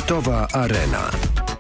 Sportowa Arena.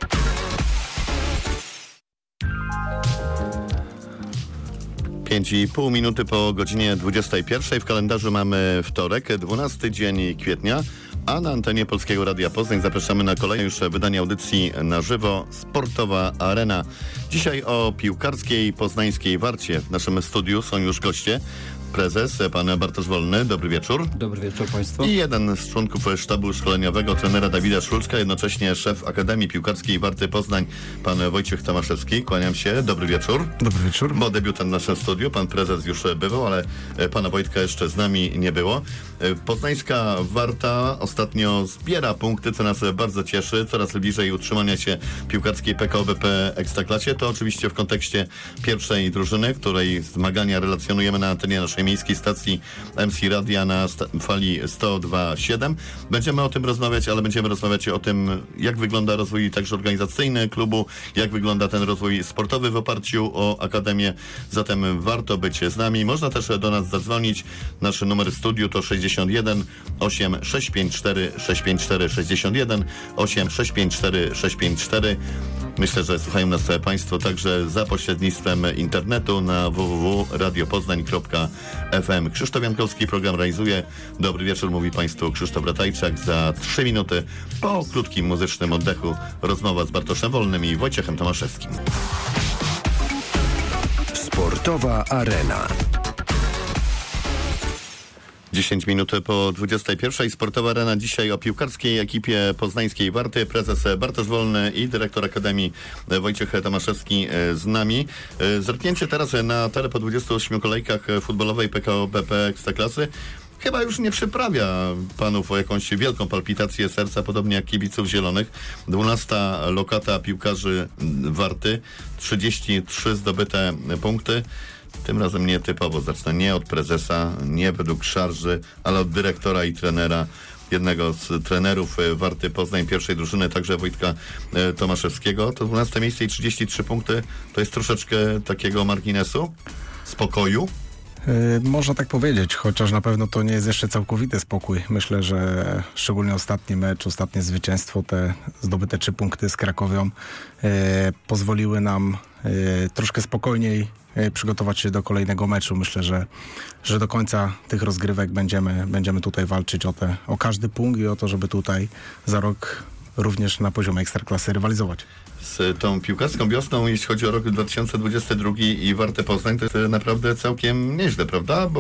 Pięć i pół minuty po godzinie 21. W kalendarzu mamy wtorek, 12 dzień kwietnia, a na antenie Polskiego Radia Poznań zapraszamy na kolejne już wydanie audycji na żywo Sportowa Arena. Dzisiaj o piłkarskiej poznańskiej Warcie. W naszym studiu są już goście. Prezes, pan Bartosz Wolny, dobry wieczór. Dobry wieczór Państwu. I jeden z członków sztabu szkoleniowego, trenera Dawida Szulczka, jednocześnie szef Akademii Piłkarskiej Warty Poznań, pan Wojciech Tomaszewski. Kłaniam się, dobry wieczór. Dobry wieczór. Bo debiutant w naszym studiu, pan prezes już bywał, ale pana Wojtka jeszcze z nami nie było. Poznańska Warta ostatnio zbiera punkty, co nas bardzo cieszy, coraz bliżej utrzymania się piłkarskiej PKO BP Ekstraklasie. To oczywiście w kontekście pierwszej drużyny, której zmagania relacjonujemy na antenie naszej miejskiej stacji MC Radia na fali 102.7. Będziemy o tym rozmawiać, ale będziemy rozmawiać o tym, jak wygląda rozwój także organizacyjny klubu, jak wygląda ten rozwój sportowy w oparciu o Akademię. Zatem warto być z nami. Można też do nas zadzwonić. Nasz numer studiu to 61 8 654 654 61 8 654 654. Myślę, że słuchają nas Państwo także za pośrednictwem internetu na www.radiopoznań.fm. Krzysztof Jankowski program realizuje. Dobry wieczór, mówi Państwu Krzysztof Ratajczak. Za 3 minuty po krótkim muzycznym oddechu rozmowa z Bartoszem Wolnym i Wojciechem Tomaszewskim. Sportowa Arena. 10 minut po 21. Sportowa Arena dzisiaj o piłkarskiej ekipie poznańskiej Warty. Prezes Bartosz Wolny i dyrektor Akademii Wojciech Tomaszewski z nami. Zerknięcie teraz na tabelę po 28 kolejkach futbolowej PKO BP Ekstraklasy chyba już nie przyprawia panów o jakąś wielką palpitację serca, podobnie jak kibiców zielonych. 12 lokata piłkarzy Warty, 33 zdobyte punkty. Tym razem nietypowo. Zacznę nie od prezesa, nie według szarży, ale od dyrektora i trenera. Jednego z trenerów Warty Poznań, pierwszej drużyny, także Wojtka Tomaszewskiego. To 12 miejsce i 33 punkty. To jest troszeczkę takiego marginesu, spokoju. Można tak powiedzieć, chociaż na pewno to nie jest jeszcze całkowity spokój. Myślę, że szczególnie ostatni mecz, ostatnie zwycięstwo, te zdobyte 3 punkty z Krakowią pozwoliły nam troszkę spokojniej przygotować się do kolejnego meczu. Myślę, że do końca tych rozgrywek będziemy tutaj walczyć o każdy punkt i o to, żeby tutaj za rok również na poziomie Ekstraklasy rywalizować. Z tą piłkarską wiosną, jeśli chodzi o rok 2022 i Wartę Poznań, to jest naprawdę całkiem nieźle, prawda?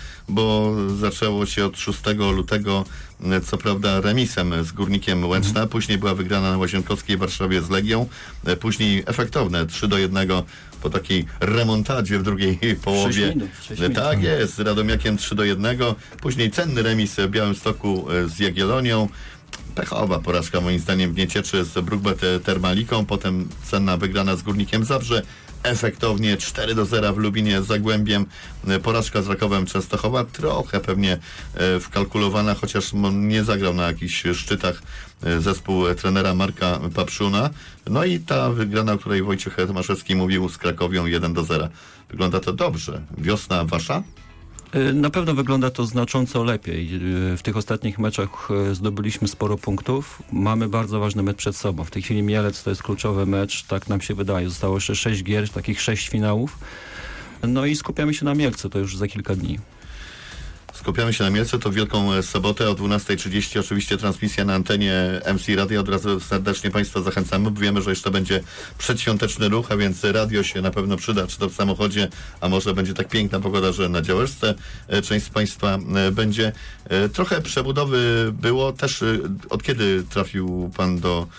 Bo zaczęło się od 6 lutego, co prawda remisem z Górnikiem Łęczna, później była wygrana na Łazienkowskiej w Warszawie z Legią, później efektowne 3-1 po takiej remontadzie w drugiej połowie. 6 minut. Tak jest, z Radomiakiem 3-1, później cenny remis w Białymstoku z Jagiellonią. Pechowa porażka moim zdaniem w Niecieczy z Brookbet Termaliką, potem cenna wygrana z Górnikiem Zabrze, efektownie 4-0 w Lubinie z Zagłębiem, porażka z Rakowem Częstochowa, trochę pewnie wkalkulowana, chociaż nie zagrał na jakichś szczytach zespół trenera Marka Papszuna. No i ta wygrana, o której Wojciech Tomaszewski mówił, z Krakowią 1-0. Wygląda to dobrze. Wiosna wasza? Na pewno wygląda to znacząco lepiej. W tych ostatnich meczach zdobyliśmy sporo punktów. Mamy bardzo ważny mecz przed sobą. W tej chwili Mielec to jest kluczowy mecz, tak nam się wydaje. Zostało jeszcze 6 gier, takich 6 finałów. No i skupiamy się na Mielcu, to już za kilka dni. Skupiamy się na Mielcu, to w Wielką Sobotę o 12:30 oczywiście transmisja na antenie MC Radia. Od razu serdecznie Państwa zachęcamy, bo wiemy, że jeszcze będzie przedświąteczny ruch, a więc radio się na pewno przyda, czy to w samochodzie, a może będzie tak piękna pogoda, że na działeczce część z Państwa będzie. Trochę przebudowy było też. Od kiedy trafił Pan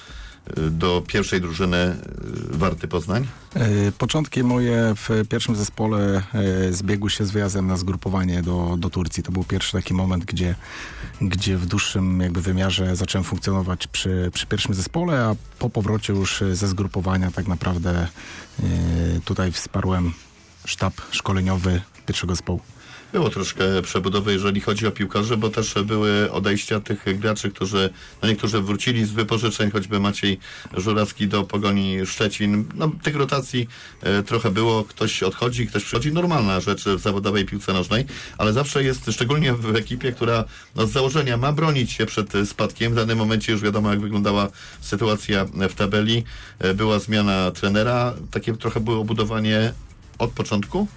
do pierwszej drużyny Warty Poznań? Początki moje w pierwszym zespole zbiegły się z wyjazdem na zgrupowanie do Turcji. To był pierwszy taki moment, gdzie w dłuższym jakby wymiarze zacząłem funkcjonować przy pierwszym zespole, a po powrocie już ze zgrupowania tak naprawdę tutaj wsparłem sztab szkoleniowy pierwszego zespołu. było troszkę przebudowy, jeżeli chodzi o piłkarzy, bo też były odejścia tych graczy, którzy, niektórzy wrócili z wypożyczeń, choćby Maciej Żurawski do Pogoni Szczecin. Tych rotacji trochę było, ktoś odchodzi, ktoś przychodzi. Normalna rzecz w zawodowej piłce nożnej, ale zawsze jest, szczególnie w ekipie, która z założenia ma bronić się przed spadkiem. W danym momencie już wiadomo, jak wyglądała sytuacja w tabeli. Była zmiana trenera. Takie trochę było budowanie od początku?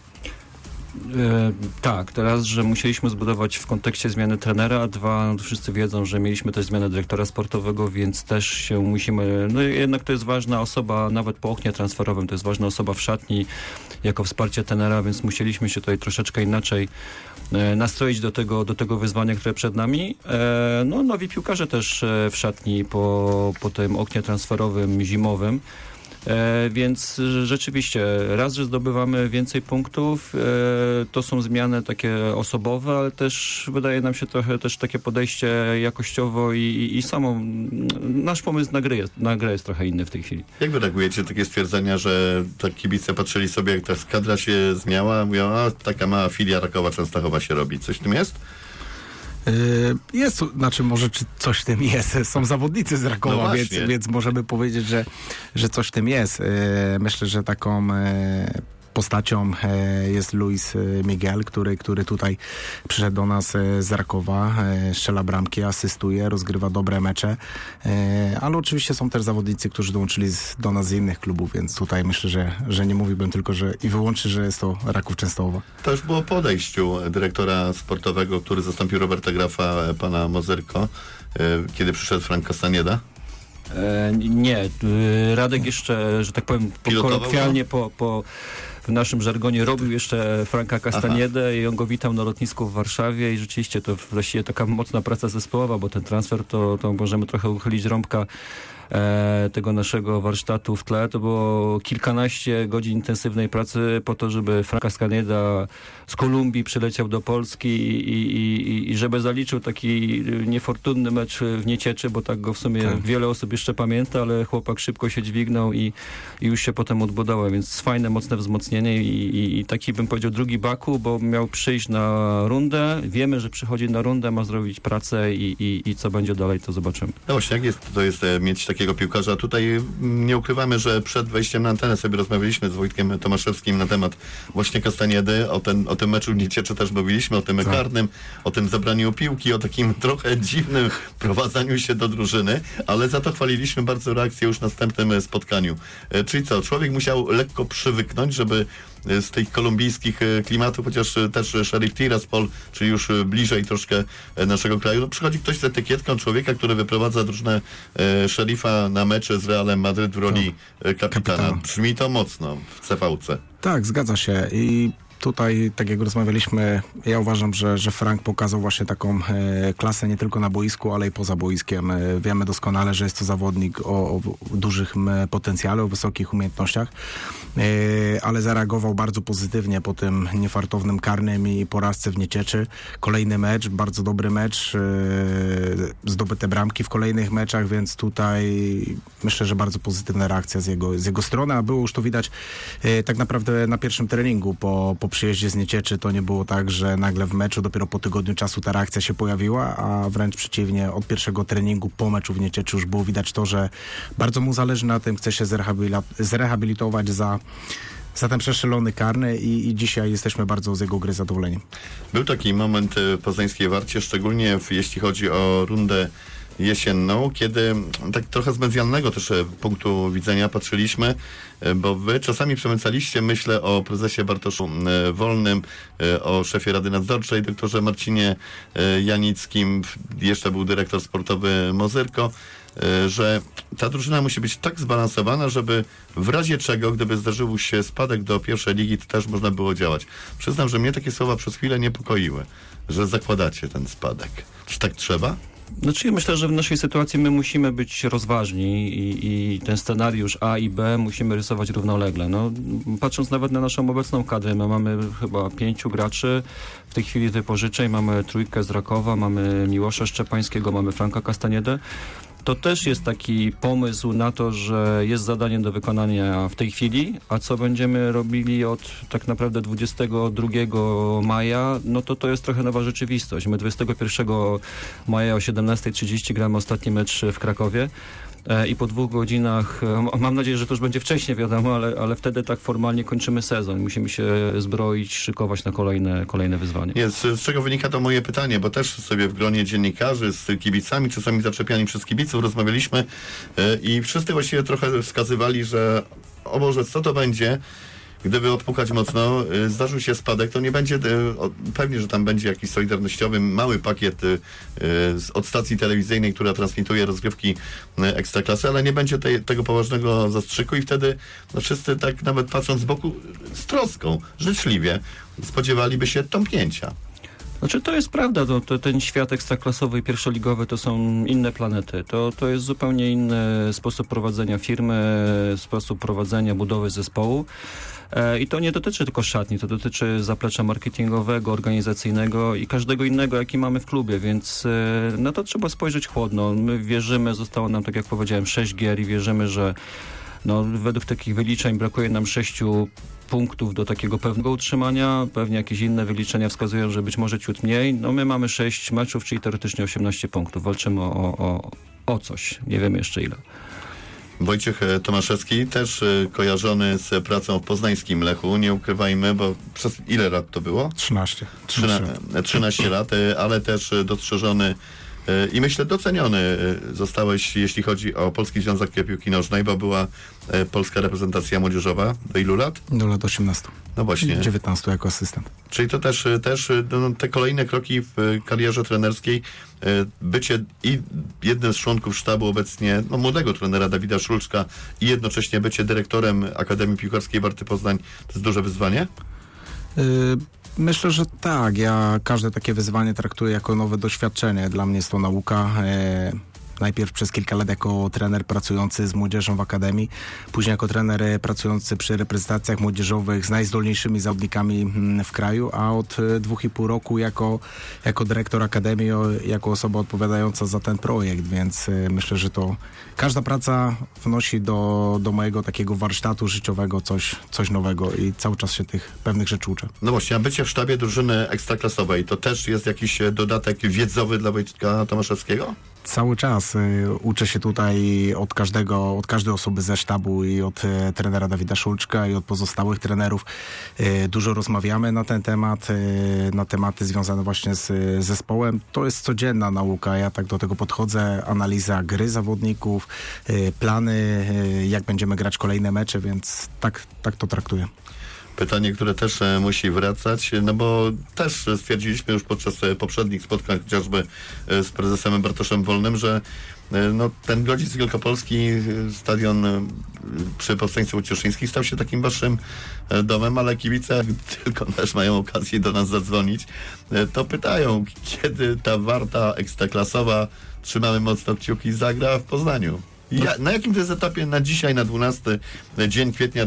Tak, teraz, że musieliśmy zbudować w kontekście zmiany trenera, a dwa, wszyscy wiedzą, że mieliśmy też zmianę dyrektora sportowego, więc też się musimy, jednak to jest ważna osoba, nawet po oknie transferowym, to jest ważna osoba w szatni, jako wsparcie trenera, więc musieliśmy się tutaj troszeczkę inaczej nastroić do tego wyzwania, które przed nami. Nowi piłkarze też w szatni po tym oknie transferowym zimowym. Więc rzeczywiście raz, że zdobywamy więcej punktów, to są zmiany takie osobowe, ale też wydaje nam się trochę też takie podejście jakościowo i samo nasz pomysł na grę jest trochę inny w tej chwili. Jak wy reagujecie takie stwierdzenia, że tak kibice patrzyli sobie, jak ta kadra się zmieniała, mówią, taka mała filia Rakowa Częstochowa się robi. Coś w tym jest? Jest, może czy coś w tym jest. Są zawodnicy z Rakowa, więc możemy powiedzieć, że coś w tym jest. Myślę, że taką postacią jest Luis Miguel, który tutaj przyszedł do nas z Rakowa, strzela bramki, asystuje, rozgrywa dobre mecze, ale oczywiście są też zawodnicy, którzy dołączyli do nas z innych klubów, więc tutaj myślę, że nie mówiłbym tylko, że i wyłącznie, że jest to Raków Częstochowa. To już było po odejściu dyrektora sportowego, który zastąpił Roberta Grafa, pana Mozyrko, kiedy przyszedł Frank Castanieda. Nie, Radek jeszcze, że tak powiem, kolokwialnie w naszym żargonie robił jeszcze Franka Castaniedę i on go witał na lotnisku w Warszawie i rzeczywiście to właściwie taka mocna praca zespołowa, bo ten transfer to możemy trochę uchylić rąbka tego naszego warsztatu w tle. To było kilkanaście godzin intensywnej pracy po to, żeby Frank Castaneda z Kolumbii przyleciał do Polski i żeby zaliczył taki niefortunny mecz w Niecieczy, bo tak go w sumie wiele osób jeszcze pamięta, ale chłopak szybko się dźwignął i już się potem odbudował, więc fajne, mocne wzmocnienie i taki, bym powiedział, drugi Baku, bo miał przyjść na rundę. Wiemy, że przychodzi na rundę, ma zrobić pracę i co będzie dalej, to zobaczymy. No właśnie, jak to jest mieć takiego piłkarza? Tutaj nie ukrywamy, że przed wejściem na antenę sobie rozmawialiśmy z Wojtkiem Tomaszewskim na temat właśnie Castaniedy, o tym meczu w Niecieczy też mówiliśmy, o tym karnym, o tym zabraniu piłki, o takim trochę dziwnym prowadzeniu się do drużyny, ale za to chwaliliśmy bardzo reakcję już w następnym spotkaniu. Czyli co, człowiek musiał lekko przywyknąć, żeby z tych kolumbijskich klimatów, chociaż też Sheriff Tiraspol, czyli już bliżej troszkę naszego kraju, przychodzi ktoś z etykietką człowieka, który wyprowadza drużynę Szeryfa na mecze z Realem Madryt w roli kapitana. Brzmi to mocno w CVC. Tak, zgadza się i tutaj, tak jak rozmawialiśmy, ja uważam, że Frank pokazał właśnie taką klasę nie tylko na boisku, ale i poza boiskiem. Wiemy doskonale, że jest to zawodnik o dużym potencjale, o wysokich umiejętnościach, ale zareagował bardzo pozytywnie po tym niefartownym karnym i porażce w Niecieczy. Kolejny mecz, bardzo dobry mecz, zdobyte bramki w kolejnych meczach, więc tutaj myślę, że bardzo pozytywna reakcja z jego strony, a było już to widać tak naprawdę na pierwszym treningu po przyjeździe z Niecieczy. To nie było tak, że nagle w meczu dopiero po tygodniu czasu ta reakcja się pojawiła, a wręcz przeciwnie, od pierwszego treningu po meczu w Niecieczy już było widać to, że bardzo mu zależy na tym, chce się zrehabilitować za ten przestrzelony karny i dzisiaj jesteśmy bardzo z jego gry zadowoleni. Był taki moment w poznańskiej Warcie, szczególnie jeśli chodzi o rundę jesienną, kiedy tak trochę z medialnego też punktu widzenia patrzyliśmy, bo wy czasami przemycaliście, myślę o prezesie Bartoszu Wolnym, o szefie Rady Nadzorczej, doktorze Marcinie Janickim, jeszcze był dyrektor sportowy Mozyrko, że ta drużyna musi być tak zbalansowana, żeby w razie czego, gdyby zdarzył się spadek do pierwszej ligi, to też można było działać. Przyznam, że mnie takie słowa przez chwilę niepokoiły, że zakładacie ten spadek. Czy tak trzeba? Znaczy ja myślę, że w naszej sytuacji my musimy być rozważni i ten scenariusz A i B musimy rysować równolegle. No, patrząc nawet na naszą obecną kadrę, my mamy chyba 5 graczy w tej chwili wypożyczeń, mamy 3 z Rakowa, mamy Miłosza Szczepańskiego, mamy Franka Castaniedę. To też jest taki pomysł na to, że jest zadanie do wykonania w tej chwili, a co będziemy robili od tak naprawdę 22 maja, no to jest trochę nowa rzeczywistość. My 21 maja o 17:30 gramy ostatni mecz w Krakowie. I po 2 godzinach, mam nadzieję, że to już będzie wcześniej, wiadomo, ale wtedy tak formalnie kończymy sezon. Musimy się zbroić, szykować na kolejne wyzwanie. Nie, z czego wynika to moje pytanie, bo też sobie w gronie dziennikarzy z kibicami, czasami zaczepiani przez kibiców, rozmawialiśmy i wszyscy właściwie trochę wskazywali, że o Boże, co to będzie, gdyby odpukać mocno, zdarzył się spadek, to nie będzie, pewnie, że tam będzie jakiś solidarnościowy, mały pakiet od stacji telewizyjnej, która transmituje rozgrywki Ekstraklasy, ale nie będzie tego poważnego zastrzyku i wtedy wszyscy tak nawet patrząc z boku z troską, życzliwie spodziewaliby się tąpnięcia. Znaczy to jest prawda, ten świat ekstraklasowy i pierwszoligowy to są inne planety. To jest zupełnie inny sposób prowadzenia firmy, sposób prowadzenia budowy zespołu. I to nie dotyczy tylko szatni, to dotyczy zaplecza marketingowego, organizacyjnego i każdego innego, jaki mamy w klubie, więc no to trzeba spojrzeć chłodno. My wierzymy, zostało nam, tak jak powiedziałem, 6 gier i wierzymy, że no, według takich wyliczeń brakuje nam 6 punktów do takiego pewnego utrzymania. Pewnie jakieś inne wyliczenia wskazują, że być może ciut mniej. No my mamy 6 meczów, czyli teoretycznie 18 punktów. Walczymy o coś. Nie wiem jeszcze ile. Wojciech Tomaszewski, też kojarzony z pracą w poznańskim Lechu, nie ukrywajmy, bo przez ile lat to było? 13 lat, ale też dostrzeżony i myślę doceniony zostałeś, jeśli chodzi o Polski Związek Piłki Nożnej, bo była polska reprezentacja młodzieżowa. Do ilu lat? Do lat 18. No właśnie. 19 jako asystent. Czyli to też no, te kolejne kroki w karierze trenerskiej, bycie i jednym z członków sztabu obecnie młodego trenera Dawida Szulczka i jednocześnie bycie dyrektorem Akademii Piłkarskiej Warty Poznań, to jest duże wyzwanie? Myślę, że tak. Ja każde takie wyzwanie traktuję jako nowe doświadczenie. Dla mnie jest to nauka. Najpierw przez kilka lat jako trener pracujący z młodzieżą w Akademii, później jako trener pracujący przy reprezentacjach młodzieżowych z najzdolniejszymi zawodnikami w kraju, a od 2,5 roku jako dyrektor Akademii, jako osoba odpowiadająca za ten projekt, więc myślę, że to każda praca wnosi do mojego takiego warsztatu życiowego coś nowego i cały czas się tych pewnych rzeczy uczę. No właśnie, a bycie w sztabie drużyny ekstraklasowej to też jest jakiś dodatek wiedzowy dla Wojtka Tomaszewskiego? Cały czas uczę się tutaj od każdej osoby ze sztabu i od trenera Dawida Szulczka i od pozostałych trenerów. Dużo rozmawiamy na ten temat, na tematy związane właśnie z zespołem. To jest codzienna nauka, ja tak do tego podchodzę, analiza gry zawodników, plany, jak będziemy grać kolejne mecze, więc tak to traktuję. Pytanie, które też musi wracać, no bo też stwierdziliśmy już podczas poprzednich spotkań, chociażby z prezesem Bartoszem Wolnym, że no, ten Grodzisk Wielkopolski, stadion przy Powstańcu Ucieszyńskich stał się takim waszym domem, ale kibice, jak tylko też mają okazję do nas zadzwonić, to pytają, kiedy ta Warta ekstraklasowa, trzymamy mocno kciuki, zagra w Poznaniu. Na jakim to jest etapie na dzisiaj, na 12 dzień kwietnia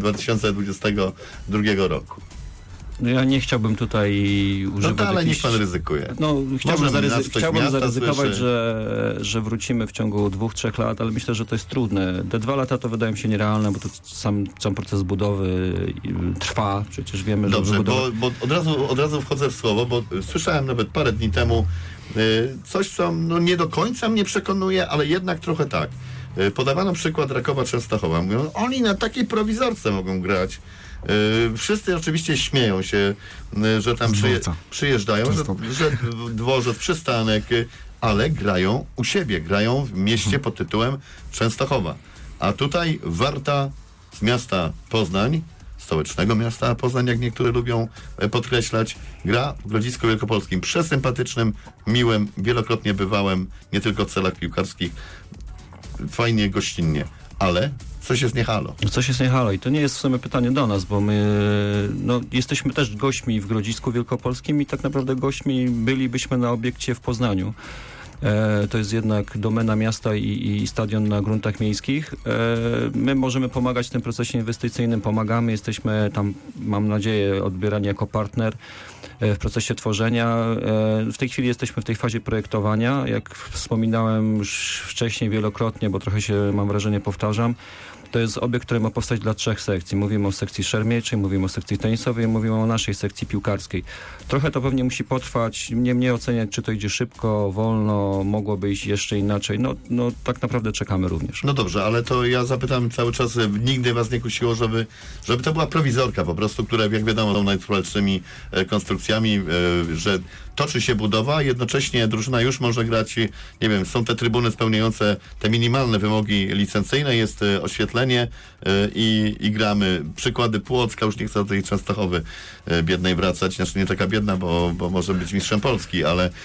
2022 roku? No ja nie chciałbym tutaj używać... No to ale niech pan ryzykuje. No, chciałbym zaryzykować, że wrócimy w ciągu 2-3 lat, ale myślę, że to jest trudne. Te 2 lata to wydają się nierealne, bo to sam proces budowy trwa. Przecież wiemy, że... Dobrze, bo od razu wchodzę w słowo, bo słyszałem nawet parę dni temu coś, co no, nie do końca mnie przekonuje, ale jednak trochę tak. Podawano przykład Rakowa Częstochowa. Mówią, oni na takiej prowizorce mogą grać. Wszyscy oczywiście śmieją się, że tam przyjeżdżają, że dworzec, przystanek, ale grają u siebie, grają w mieście pod tytułem Częstochowa. A tutaj Warta z miasta Poznań, stołecznego miasta Poznań, jak niektórzy lubią podkreślać, gra w Grodzisku Wielkopolskim. Przesympatycznym, miłym, wielokrotnie bywałem, nie tylko w celach piłkarskich, fajnie, gościnnie, ale coś jest nie halo. Coś jest nie halo i to nie jest w sumie pytanie do nas, bo my jesteśmy też gośćmi w Grodzisku Wielkopolskim i tak naprawdę gośćmi bylibyśmy na obiekcie w Poznaniu. To jest jednak domena miasta i stadion na gruntach miejskich. My możemy pomagać w tym procesie inwestycyjnym, pomagamy, jesteśmy tam, mam nadzieję, odbierani jako partner w procesie tworzenia. W tej chwili jesteśmy w tej fazie projektowania. Jak wspominałem już wcześniej wielokrotnie, bo trochę się, mam wrażenie, powtarzam, to jest obiekt, który ma powstać dla 3 sekcji. Mówimy o sekcji szermierczej, mówimy o sekcji tenisowej, mówimy o naszej sekcji piłkarskiej. Trochę to pewnie musi potrwać, nie mnie oceniać, czy to idzie szybko, wolno, mogłoby iść jeszcze inaczej. No tak naprawdę czekamy również. No dobrze, ale to ja zapytam cały czas, nigdy was nie kusiło, żeby to była prowizorka po prostu, które jak wiadomo są najtrwalszymi konstrukcjami, że toczy się budowa, jednocześnie drużyna już może grać, nie wiem, są te trybuny spełniające te minimalne wymogi licencyjne, jest oświetlenie i gramy. Przykłady Płocka, już nie chcę do tej Częstochowy biednej wracać, znaczy nie taka biedna, bo może być mistrzem Polski,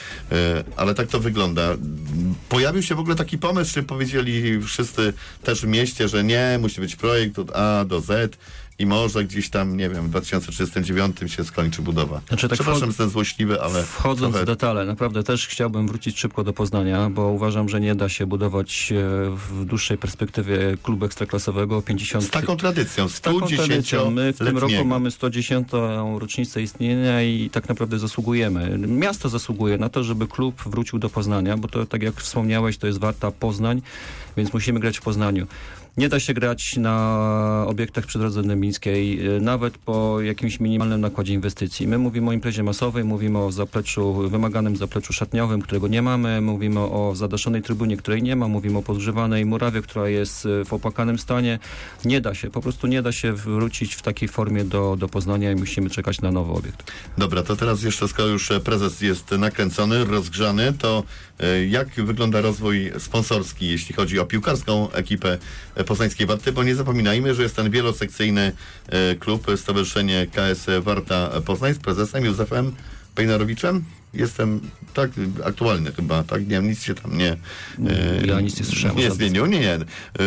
ale tak to wygląda. Pojawił się w ogóle taki pomysł, czy powiedzieli wszyscy też w mieście, że nie, musi być projekt od A do Z, i może gdzieś tam, nie wiem, w 2039 się skończy budowa. Znaczy, tak przepraszam, jestem złośliwy, ale... Wchodząc w detale, naprawdę też chciałbym wrócić szybko do Poznania, bo uważam, że nie da się budować w dłuższej perspektywie klubu ekstraklasowego 50... Z taką tradycją, z taką tradycją. My w tym roku letniego. mamy 110. rocznicę istnienia i tak naprawdę zasługujemy. Miasto zasługuje na to, żeby klub wrócił do Poznania, bo to, tak jak wspomniałeś, to jest Warta Poznań, więc musimy grać w Poznaniu. Nie da się grać na obiektach przy drodze dębińskiej, nawet po jakimś minimalnym nakładzie inwestycji. My mówimy o imprezie masowej, mówimy o wymaganym zapleczu szatniowym, którego nie mamy, mówimy o zadaszonej trybunie, której nie ma, mówimy o podgrzewanej murawie, która jest w opłakanym stanie. Nie da się, po prostu nie da się wrócić w takiej formie do Poznania i musimy czekać na nowy obiekt. Dobra, to teraz jeszcze, skoro już prezes jest nakręcony, rozgrzany, to jak wygląda rozwój sponsorski, jeśli chodzi o piłkarską ekipę poznańskiej Warty, bo nie zapominajmy, że jest ten wielosekcyjny klub, Stowarzyszenie KS Warta Poznań z prezesem Józefem Pejnarowiczem. Jestem tak aktualny chyba, tak? Nie, nic się tam nie... Ja nic nie słyszałem. Nie zmienił, nie.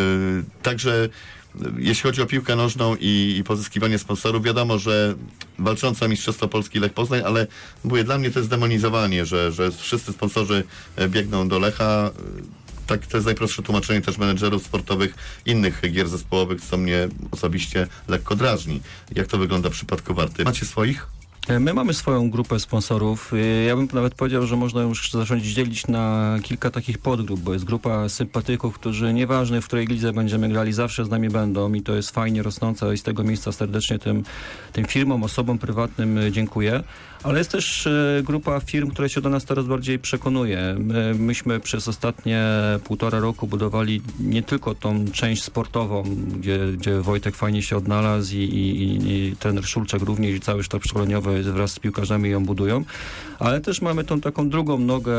Także jeśli chodzi o piłkę nożną i pozyskiwanie sponsorów, wiadomo, że walczący o Mistrzostwo Polski Lech Poznań, ale mówię, dla mnie to jest demonizowanie, że wszyscy sponsorzy biegną do Lecha. Tak, to jest najprostsze tłumaczenie też menedżerów sportowych innych gier zespołowych, co mnie osobiście lekko drażni. Jak to wygląda w przypadku Warty? Macie swoich? My mamy swoją grupę sponsorów. Ja bym nawet powiedział, że można już zacząć dzielić na kilka takich podgrup, bo jest grupa sympatyków, którzy nieważne w której lidze będziemy grali, zawsze z nami będą i to jest fajnie rosnące i z tego miejsca serdecznie tym firmom, osobom prywatnym dziękuję. Ale jest też grupa firm, które się do nas coraz bardziej przekonuje. Myśmy przez ostatnie 1,5 roku budowali nie tylko tą część sportową, gdzie Wojtek fajnie się odnalazł i trener Szulczak również i cały sztab szkoleniowy wraz z piłkarzami ją budują, ale też mamy tą taką drugą nogę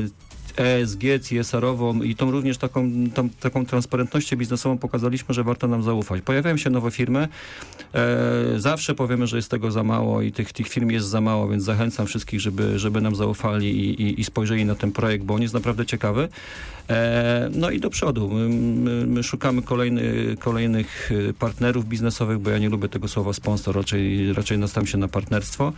ESG, CSR-ową i tą również taką transparentnością biznesową pokazaliśmy, że warto nam zaufać. Pojawiają się nowe firmy. Zawsze powiemy, że jest tego za mało i tych firm jest za mało, więc zachęcam wszystkich, żeby nam zaufali i spojrzeli na ten projekt, bo on jest naprawdę ciekawy. No i do przodu. My szukamy kolejnych partnerów biznesowych, bo ja nie lubię tego słowa sponsor, raczej nastawiam się na partnerstwo.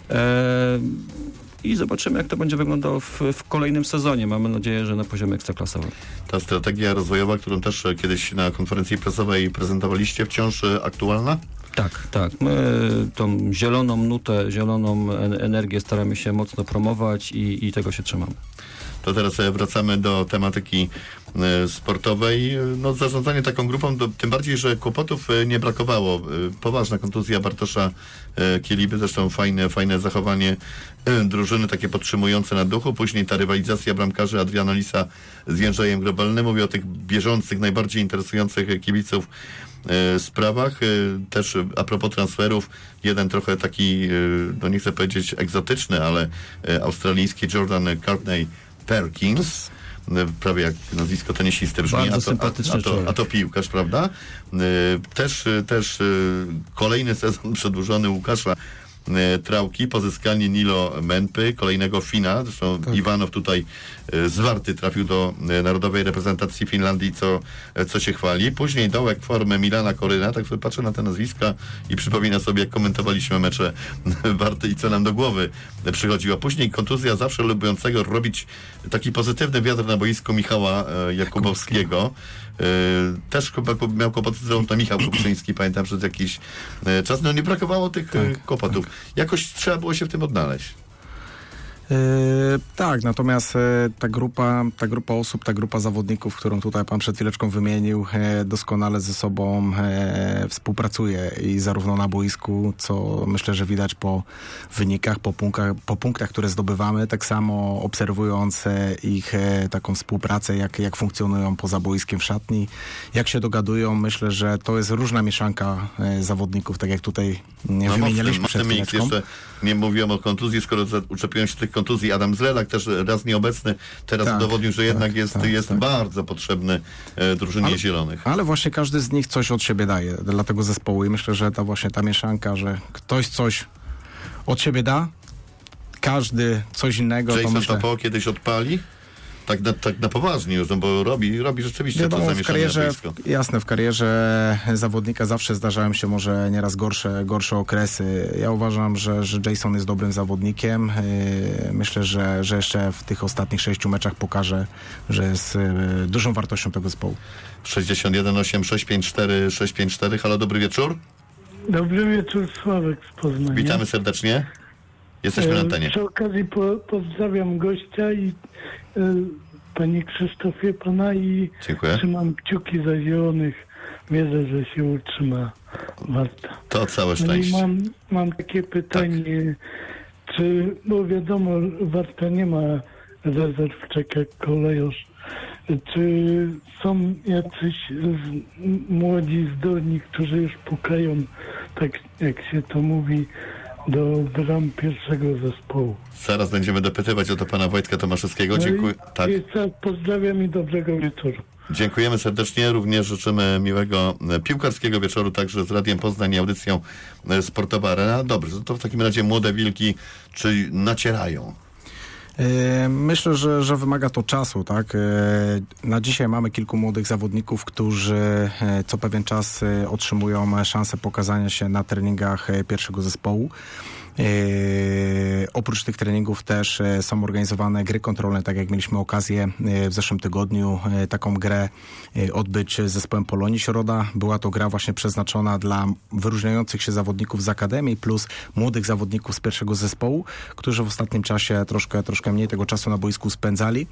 I zobaczymy, jak to będzie wyglądało w kolejnym sezonie. Mamy nadzieję, że na poziomie ekstraklasowym. Ta strategia rozwojowa, którą też kiedyś na konferencji prasowej prezentowaliście, wciąż aktualna? Tak. My tą zieloną nutę, zieloną energię staramy się mocno promować i tego się trzymamy. To teraz wracamy do tematyki sportowej. No, zarządzanie taką grupą, tym bardziej, że kłopotów nie brakowało. Poważna kontuzja Bartosza Kieliby, zresztą fajne zachowanie drużyny, takie podtrzymujące na duchu. Później ta rywalizacja bramkarzy Adriana Lisa z Jędrzejem Grobelnym. Mówię o tych bieżących, najbardziej interesujących kibiców sprawach. Też a propos transferów, jeden trochę taki, no nie chcę powiedzieć egzotyczny, ale australijski Jordan Courtney Perkins, prawie jak nazwisko tenisisty brzmi, a to piłkarz, prawda? Też kolejny sezon przedłużony Łukasza Trałki, pozyskanie Nilo Menpy, kolejnego Fina, zresztą Iwanow tutaj z Warty trafił do narodowej reprezentacji Finlandii, co się chwali. Później dołek formę Milana Koryna, tak sobie patrzę na te nazwiska i przypomina sobie, jak komentowaliśmy mecze Warty i co nam do głowy przychodziło. Później kontuzja zawsze lubiącego robić taki pozytywny wiatr na boisku Michała Jakubowskiego. Też chyba miał kłopoty z to Michał Kuprzyński, pamiętam, przez jakiś czas. No nie brakowało tych kłopotów. Jakoś trzeba było się w tym odnaleźć. Tak, natomiast ta grupa osób, ta grupa zawodników, którą tutaj pan przed chwileczką wymienił, doskonale ze sobą współpracuje i zarówno na boisku, co myślę, że widać po wynikach, po punktach, które zdobywamy, tak samo obserwując ich taką współpracę, jak funkcjonują poza boiskiem w szatni, jak się dogadują. Myślę, że to jest różna mieszanka zawodników, tak jak tutaj wymienialiśmy przed chwileczką. Jeszcze nie mówiłem o kontuzji, skoro uczepiłem się tych kontuzji. Adam Zrelak też raz nieobecny, teraz udowodnił, że jednak jest bardzo potrzebny drużynie zielonych. Ale właśnie każdy z nich coś od siebie daje dla tego zespołu i myślę, że ta mieszanka, że ktoś coś od siebie da, każdy coś innego. Jason Tapo kiedyś odpali? Tak na poważnie już, no bo robi rzeczywiście to zamieszanie na boisko. Jasne, w karierze zawodnika zawsze zdarzają się może nieraz gorsze okresy. Ja uważam, że Jason jest dobrym zawodnikiem. Myślę, że jeszcze w tych ostatnich 6 meczach pokaże, że jest dużą wartością tego zespołu. 61 8 654 654. Halo, dobry wieczór. Dobry wieczór, Sławek z Poznania. Witamy serdecznie. Jesteśmy na antenie. Przy okazji pozdrawiam gościa i panie Krzysztofie, pana i dziękuję. Trzymam kciuki za zielonych. Wierzę, że się utrzyma Warta. To całe szczęście. No i mam takie pytanie, bo wiadomo, Warta nie ma rezerw, czeka kolejorz. Czy są jacyś młodzi, zdolni, którzy już pukają, tak jak się to mówi, do bram pierwszego zespołu? Zaraz będziemy dopytywać o to pana Wojtka Tomaszewskiego. Dziękuję. Tak. Pozdrawiam i dobrego wieczoru. Dziękujemy serdecznie. Również życzymy miłego piłkarskiego wieczoru także z Radiem Poznań i audycją Sportowa Arena. Dobrze, to w takim razie młode wilki, czy nacierają? Myślę, że wymaga to czasu, tak? Na dzisiaj mamy kilku młodych zawodników, którzy co pewien czas otrzymują szansę pokazania się na treningach pierwszego zespołu. Oprócz tych treningów też są organizowane gry kontrolne, tak jak mieliśmy okazję w zeszłym tygodniu taką grę odbyć z zespołem Polonii Środa. Była to gra właśnie przeznaczona dla wyróżniających się zawodników z Akademii plus młodych zawodników z pierwszego zespołu, którzy w ostatnim czasie troszkę mniej tego czasu na boisku spędzali.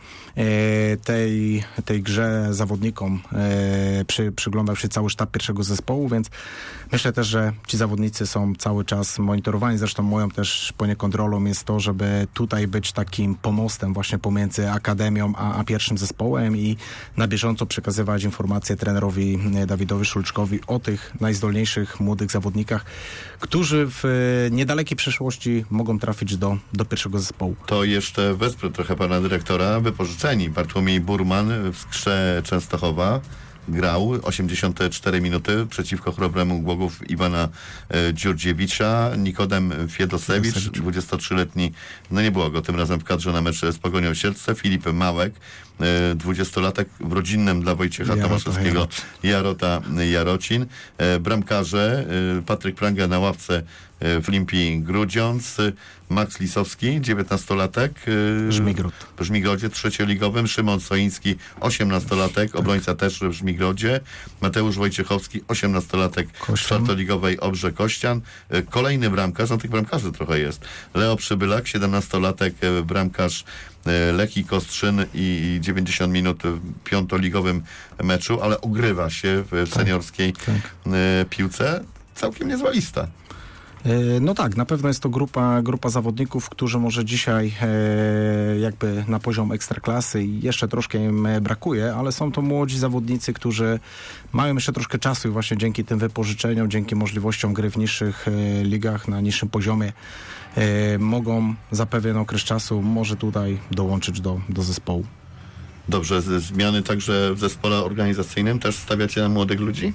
Tej grze zawodnikom przyglądał się cały sztab pierwszego zespołu, więc myślę też, że ci zawodnicy są cały czas monitorowani. Zresztą moją też poniekąd rolą jest to, żeby tutaj być takim pomostem właśnie pomiędzy Akademią a pierwszym zespołem i na bieżąco przekazywać informacje trenerowi Dawidowi Szulczkowi o tych najzdolniejszych młodych zawodnikach, którzy w niedalekiej przyszłości mogą trafić do pierwszego zespołu. To jeszcze wesprę trochę pana dyrektora. Wypożyczeni Bartłomiej Burman w Skrze Częstochowa grał 84 minuty przeciwko chrobremu Głogów Iwana Dziurdziewicza. Nikodem Fiedosewicz, 23-letni, no nie było go tym razem w kadrze na mecz z Pogonią Siedlce. Filip Małek, 20-latek w rodzinnym dla Wojciecha Tomaszewskiego Jarota Jarocin. Bramkarze Patryk Pranga na ławce w Limpii Grudziądz, Max Lisowski, 19-latek w Żmigrodzie, trzecioligowym, Szymon Soiński, 18-latek, obrońca też w Żmigrodzie, Mateusz Wojciechowski, 18-latek w czwartoligowej Obrze Kościan, kolejny bramkarz, no tych bramkarzy trochę jest, Leo Przybylak, 17-latek, bramkarz Lechii Kostrzyn i 90 minut w piątoligowym meczu, ale ogrywa się w seniorskiej piłce. Całkiem niezła lista. No tak, na pewno jest to grupa zawodników, którzy może dzisiaj jakby na poziom ekstraklasy i jeszcze troszkę im brakuje, ale są to młodzi zawodnicy, którzy mają jeszcze troszkę czasu i właśnie dzięki tym wypożyczeniom, dzięki możliwościom gry w niższych ligach, na niższym poziomie mogą za pewien okres czasu może tutaj dołączyć do zespołu. Dobrze, zmiany także w zespole organizacyjnym też stawiacie na młodych ludzi?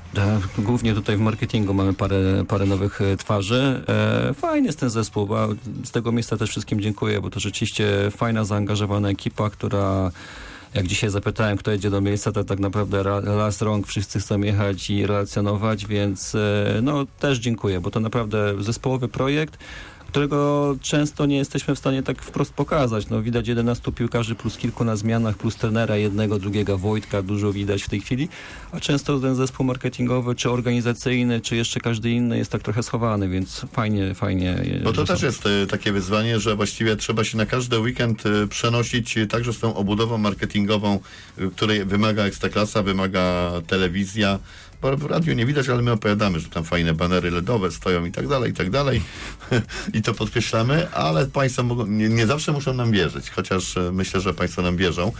Głównie tutaj w marketingu mamy parę nowych twarzy. Fajny jest ten zespół, a z tego miejsca też wszystkim dziękuję, bo to rzeczywiście fajna, zaangażowana ekipa, która, jak dzisiaj zapytałem, kto jedzie do miejsca, to tak naprawdę las rąk, wszyscy chcą jechać i relacjonować, więc no też dziękuję, bo to naprawdę zespołowy projekt, którego często nie jesteśmy w stanie tak wprost pokazać. No, widać 11 piłkarzy plus kilku na zmianach, plus trenera jednego, drugiego, Wojtka, dużo widać w tej chwili, a często ten zespół marketingowy, czy organizacyjny, czy jeszcze każdy inny jest tak trochę schowany, więc fajnie. Bo to też jest takie wyzwanie, że właściwie trzeba się na każdy weekend przenosić także z tą obudową marketingową, której wymaga Ekstraklasa, wymaga telewizja. Bo w radiu nie widać, ale my opowiadamy, że tam fajne banery LEDowe stoją i tak dalej. I to podkreślamy, ale państwo nie zawsze muszą nam wierzyć, chociaż myślę, że państwo nam wierzą.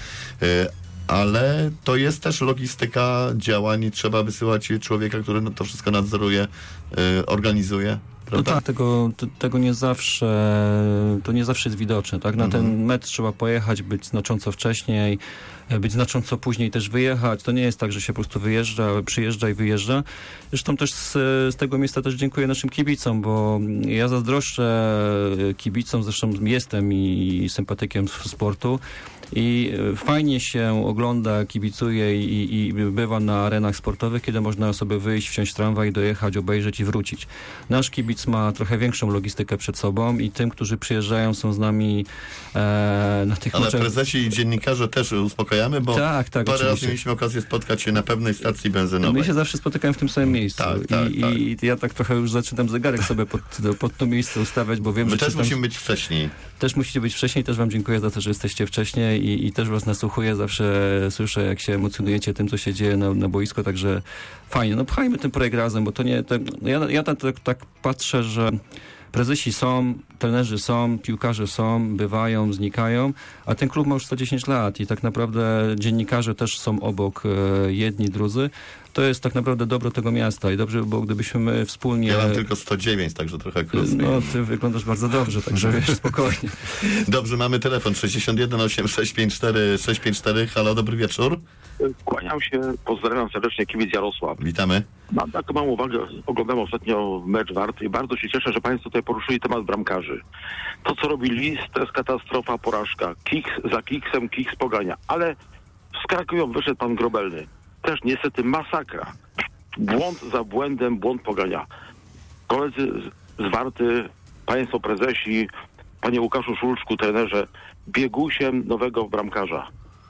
Ale to jest też logistyka działań. Trzeba wysyłać człowieka, który to wszystko nadzoruje, organizuje. Prawda? No tak, tego nie zawsze, to nie zawsze jest widoczne, tak? Na ten mecz trzeba pojechać, być znacząco wcześniej, być znacząco później też wyjechać. To nie jest tak, że się po prostu przyjeżdża i wyjeżdża. Zresztą też z tego miejsca też dziękuję naszym kibicom, bo ja zazdroszczę kibicom, zresztą jestem i sympatykiem sportu. I fajnie się ogląda, kibicuje i bywa na arenach sportowych, kiedy można sobie wyjść, wsiąść w tramwaj, dojechać, obejrzeć i wrócić. Nasz kibic ma trochę większą logistykę przed sobą i tym, którzy przyjeżdżają, są z nami na tych Ale meczach. prezesi i dziennikarze też uspokajamy, bo tak, parę oczywiście. razy mieliśmy okazję spotkać się na pewnej stacji benzynowej. My się zawsze spotykamy w tym samym miejscu. Tak. I ja tak trochę już zaczynam zegarek sobie pod to miejsce ustawiać, bo wiem, My że też musimy być wcześniej. Też musicie być wcześniej, też wam dziękuję za to, że jesteście wcześniej i też was nasłuchuję, zawsze słyszę, jak się emocjonujecie tym, co się dzieje na boisku, także fajnie. No pchajmy ten projekt razem, bo to nie... Ja tak patrzę, że prezesi są, trenerzy są, piłkarze są, bywają, znikają, a ten klub ma już 110 lat i tak naprawdę dziennikarze też są obok, jedni, drudzy. To jest tak naprawdę dobro tego miasta i dobrze by było, gdybyśmy my wspólnie... Ja mam tylko 109, także trochę krócej. No, ty wyglądasz bardzo dobrze, także wiesz, spokojnie. Dobrze, mamy telefon 61 8 654 654. Halo, dobry wieczór. Kłaniam się, pozdrawiam serdecznie, kibic Jarosław. Witamy. Mam taką małą uwagę, oglądałem ostatnio mecz Warty i bardzo się cieszę, że państwo tutaj poruszyli temat bramkarzy. To, co robi Lis, to jest katastrofa, porażka. Kiks za kiksem, kiks pogania. Ale z Krakowią wyszedł pan Grobelny. Też niestety masakra. Błąd za błędem, błąd pogania. Koledzy z Warty, państwo prezesi, panie Łukaszu Szulczku, trenerze, biegusiem nowego bramkarza.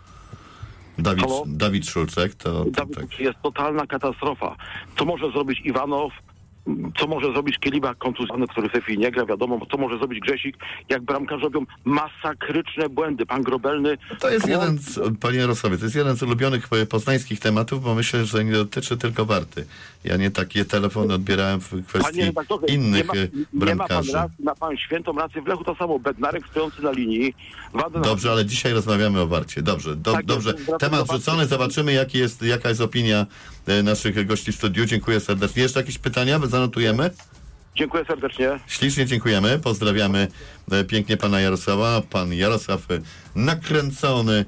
Dawid Szulczek, to tak. Jest totalna katastrofa. Co może zrobić Iwanow? Co może zrobić Kieliba kontuzjony, który w tej chwili nie gra, wiadomo, co może zrobić Grzesik, jak bramkarze robią masakryczne błędy. Pan Grobelny... To jest panie Jarosławie, to jest jeden z ulubionych poznańskich tematów, bo myślę, że nie dotyczy tylko Warty. Ja nie takie telefony odbierałem w kwestii innych bramkarzy. Ma pan świętą rację. W Lechu to samo. Bednarek stojący na linii. Dobrze, ale dzisiaj rozmawiamy o Warcie. Dobrze. Temat rzucony. Zobaczymy, jaka jest opinia naszych gości w studiu. Dziękuję serdecznie. Jeszcze jakieś pytania? Zanotujemy? Dziękuję serdecznie. Ślicznie dziękujemy. Pozdrawiamy pięknie pana Jarosława. Pan Jarosław nakręcony.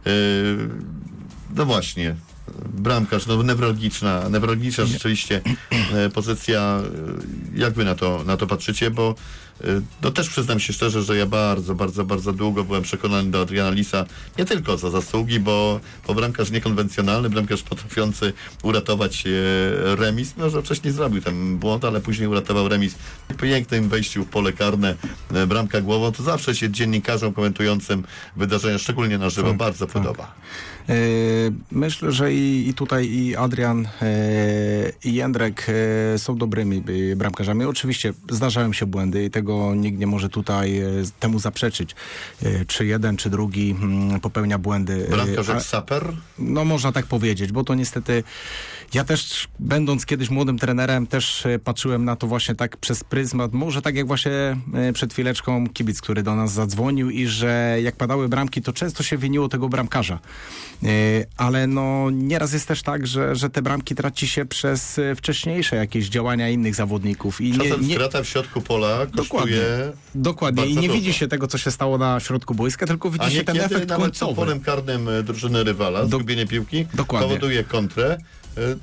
No właśnie. Bramkarz, newralgiczna rzeczywiście pozycja. Jak wy na to patrzycie? Bo no też przyznam się szczerze, że ja bardzo długo byłem przekonany do Adriana Lisa, nie tylko za zasługi, bo bramkarz niekonwencjonalny, bramkarz potrafiący uratować remis, że wcześniej zrobił ten błąd, ale później uratował remis w pięknym wejściu w pole karne, bramka głową, to zawsze się dziennikarzom komentującym wydarzenia, szczególnie na żywo, bardzo podoba. Myślę, że i tutaj i Adrian, i Jędrek są dobrymi bramkarzami. Oczywiście zdarzają się błędy i tego nikt nie może tutaj temu zaprzeczyć. Czy jeden, czy drugi popełnia błędy. Bramkarz jak saper? No można tak powiedzieć, bo to niestety ja też, będąc kiedyś młodym trenerem, też patrzyłem na to właśnie tak przez pryzmat, może tak jak właśnie przed chwileczką kibic, który do nas zadzwonił i że jak padały bramki, to często się winiło tego bramkarza. Ale no nieraz jest też tak, że te bramki traci się przez wcześniejsze jakieś działania innych zawodników. I czasem strata w środku pola kosztuje... Dokładnie. I nie widzi się tego, co się stało na środku boiska, tylko widzi się ten efekt końcowy. A polem karnym drużyny rywala, zgubienie piłki powoduje kontrę.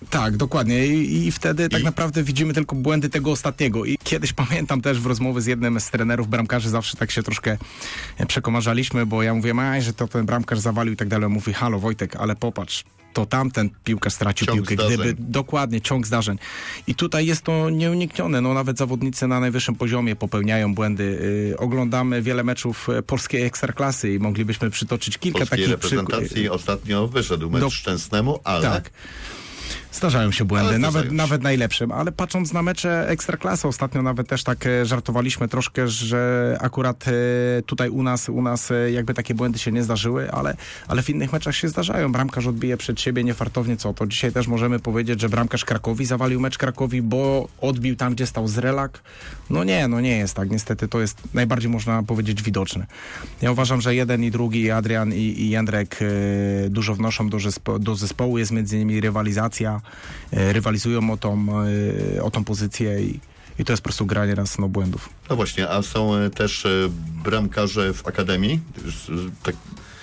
Tak, dokładnie. I wtedy tak naprawdę widzimy tylko błędy tego ostatniego. I kiedyś pamiętam też w rozmowie z jednym z trenerów bramkarzy, zawsze tak się troszkę przekomarzaliśmy, bo ja mówię, że to ten bramkarz zawalił i tak dalej. On mówi, halo Wojtek, ale popatrz, to tamten piłkarz stracił piłkę. Gdyby dokładnie, ciąg zdarzeń. I tutaj jest to nieuniknione. No nawet zawodnicy na najwyższym poziomie popełniają błędy. Oglądamy wiele meczów polskiej ekstraklasy i moglibyśmy przytoczyć kilka polskiej takich reprezentacji ostatnio wyszedł mecz Szczęsnemu, ale... Tak. Zdarzają się błędy, nawet najlepszym, ale patrząc na mecze Ekstraklasy, ostatnio nawet też tak żartowaliśmy troszkę, że akurat tutaj u nas jakby takie błędy się nie zdarzyły, ale w innych meczach się zdarzają. Bramkarz odbije przed siebie niefartownie, to dzisiaj też możemy powiedzieć, że bramkarz Krakowi zawalił mecz Krakowi, bo odbił tam, gdzie stał Zrelak. No nie jest tak. Niestety to jest najbardziej, można powiedzieć, widoczne. Ja uważam, że jeden i drugi, i Adrian i Jędrek dużo wnoszą do zespołu, jest między nimi rywalizacja, rywalizują o tą pozycję i to jest po prostu granie raz błędów. No właśnie, a są też bramkarze w Akademii, tak,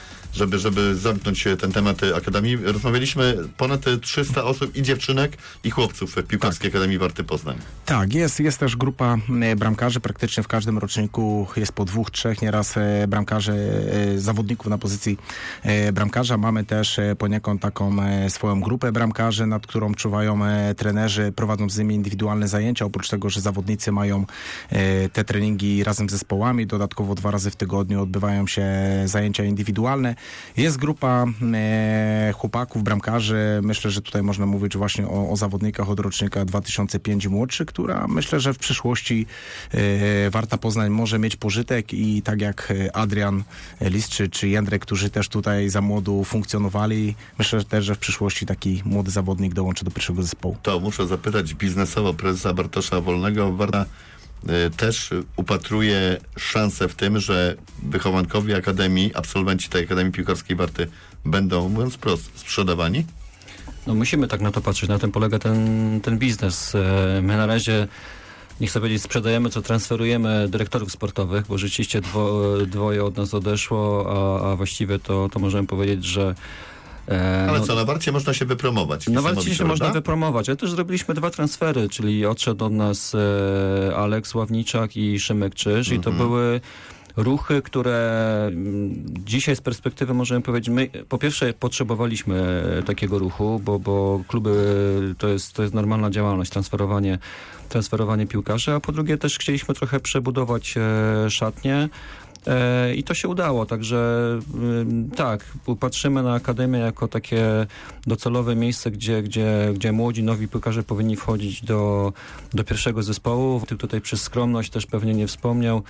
żeby zamknąć ten temat Akademii. Rozmawialiśmy ponad 300 osób i dziewczynek i chłopców w Piłkarskiej Akademii Warty Poznań. Tak, jest też grupa bramkarzy, praktycznie w każdym roczniku jest po 2, 3 nieraz bramkarzy, zawodników na pozycji bramkarza. Mamy też poniekąd taką swoją grupę bramkarzy, nad którą czuwają trenerzy, prowadzą z nimi indywidualne zajęcia, oprócz tego, że zawodnicy mają te treningi razem z zespołami, dodatkowo 2 razy w tygodniu odbywają się zajęcia indywidualne. Jest grupa chłopaków, bramkarzy, myślę, że tutaj można mówić właśnie o zawodnikach od rocznika 2005 młodszy, która myślę, że w przyszłości Warta Poznań może mieć pożytek i tak jak Adrian Lis czy Jędrek, którzy też tutaj za młodu funkcjonowali, myślę też, że w przyszłości taki młody zawodnik dołączy do pierwszego zespołu. To muszę zapytać biznesowo prezesa Bartosza Wolnego. Warta też upatruje szansę w tym, że wychowankowie Akademii, absolwenci tej Akademii Piłkarskiej Warty będą, mówiąc wprost, sprzedawani? No musimy tak na to patrzeć, na tym polega ten biznes. My na razie, nie chcę powiedzieć sprzedajemy, co transferujemy dyrektorów sportowych, bo rzeczywiście dwoje od nas odeszło, a właściwie to możemy powiedzieć, że ale co, na Warcie można się wypromować? Na Warcie się można wypromować, ale też zrobiliśmy 2 transfery, czyli odszedł od nas Aleks Ławniczak i Szymek Czyż i to były ruchy, które dzisiaj z perspektywy możemy powiedzieć, my po pierwsze potrzebowaliśmy takiego ruchu, bo kluby to jest normalna działalność, transferowanie piłkarzy, a po drugie też chcieliśmy trochę przebudować szatnię. I to się udało, także tak, patrzymy na Akademię jako takie docelowe miejsce, gdzie młodzi, nowi piłkarze powinni wchodzić do pierwszego zespołu. Tutaj przez skromność też pewnie nie wspomniał,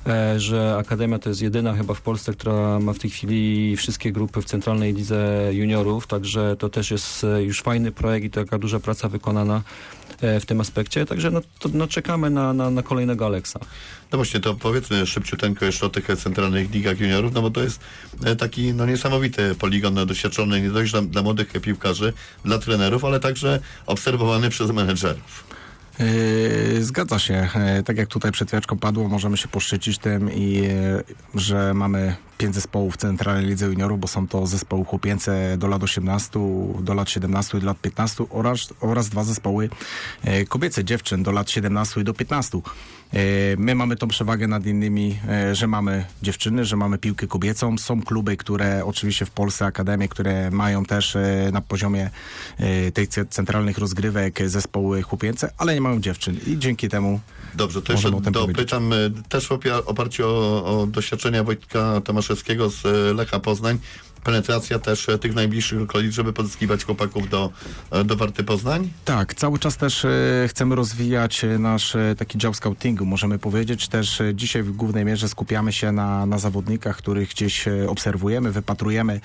że Akademia to jest jedyna chyba w Polsce, która ma w tej chwili wszystkie grupy w Centralnej Lidze Juniorów, także to też jest już fajny projekt i taka duża praca wykonana w tym aspekcie, także czekamy na kolejnego Aleksa. No właśnie, to powiedzmy szybciuteńko jeszcze o tych centralnych ligach juniorów, no bo to jest taki niesamowity poligon doświadczony nie dość dla młodych piłkarzy, dla trenerów, ale także obserwowany przez menedżerów. Zgadza się. Tak jak tutaj przed chwileczką padło, możemy się poszczycić tym, że mamy 5 zespołów w Centralnej Lidze Juniorów, bo są to zespoły chłopięce do lat 18, do lat 17 i do lat 15 oraz 2 zespoły kobiece dziewczyn do lat 17 i do 15. My mamy tą przewagę nad innymi, że mamy dziewczyny, że mamy piłkę kobiecą. Są kluby, które oczywiście w Polsce, akademie, które mają też na poziomie tych centralnych rozgrywek zespoły chłopięce, ale nie mają dziewczyn i dzięki temu dobrze, to jeszcze dopytam też w oparciu o doświadczenia Wojtka Tomaszewskiego z Lecha Poznań. Penetracja też tych najbliższych okolic, żeby pozyskiwać chłopaków do Warty Poznań? Tak, cały czas też chcemy rozwijać nasz taki dział scoutingu, możemy powiedzieć. Też dzisiaj w głównej mierze skupiamy się na zawodnikach, których gdzieś obserwujemy, wypatrujemy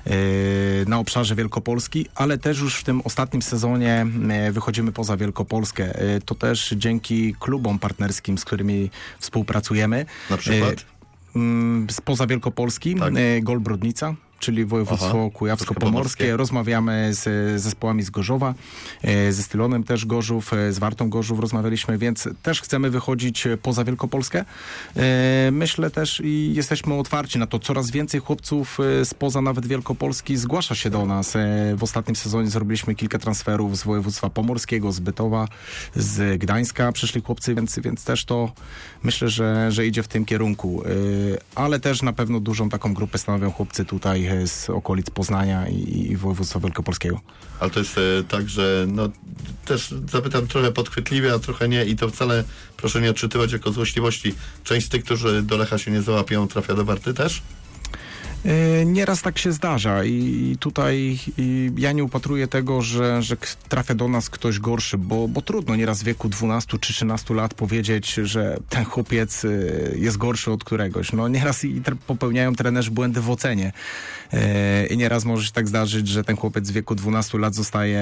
na obszarze Wielkopolski, ale też już w tym ostatnim sezonie wychodzimy poza Wielkopolskę. To też dzięki klubom partnerskim, z którymi współpracujemy. Na przykład? Spoza Wielkopolski, tak. Gol Brodnica, czyli województwo kujawsko-pomorskie. Rozmawiamy z zespołami z Gorzowa, ze Stylonem też Gorzów, z Wartą Gorzów rozmawialiśmy, więc też chcemy wychodzić poza Wielkopolskę. Myślę też i jesteśmy otwarci na to. Coraz więcej chłopców spoza nawet Wielkopolski zgłasza się do nas. W ostatnim sezonie zrobiliśmy kilka transferów z województwa pomorskiego, z Bytowa, z Gdańska przyszli chłopcy, więc też to myślę, że idzie w tym kierunku. Ale też na pewno dużą taką grupę stanowią chłopcy tutaj z okolic Poznania i województwa wielkopolskiego. Ale to jest tak, że no też zapytam trochę podchwytliwie, a trochę nie i to wcale proszę nie odczytywać jako złośliwości. Część z tych, którzy do Lecha się nie załapią, trafia do Warty też? Nieraz tak się zdarza i tutaj ja nie upatruję tego, że trafia do nas ktoś gorszy, bo trudno nieraz w wieku 12 czy 13 lat powiedzieć, że ten chłopiec jest gorszy od któregoś. No nieraz popełniają trenerzy błędy w ocenie i nieraz może się tak zdarzyć, że ten chłopiec w wieku 12 lat zostaje